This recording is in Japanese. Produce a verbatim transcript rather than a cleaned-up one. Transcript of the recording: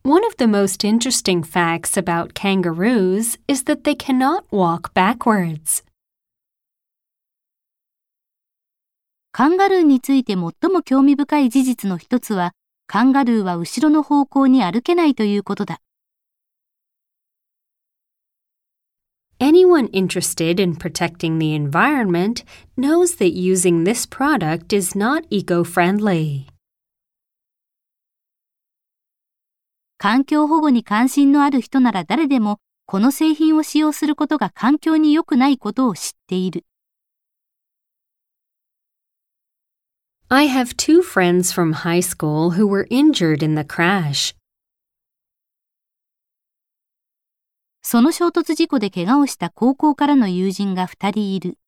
One of the most interesting facts about kangaroos is that they cannot walk backwards. カンガルーについて最も興味深い事実の一つは、カンガルーは後ろの方向に歩けないということだ。 Anyone interested in protecting the environment knows that using this product is not eco-friendly. 環境保護に関心のある人なら誰でも、この製品を使用することが環境に良くないことを知っている。 I have two friends from high school who were injured in the crash. その衝突事故で怪我をした高校からの友人が二人いる。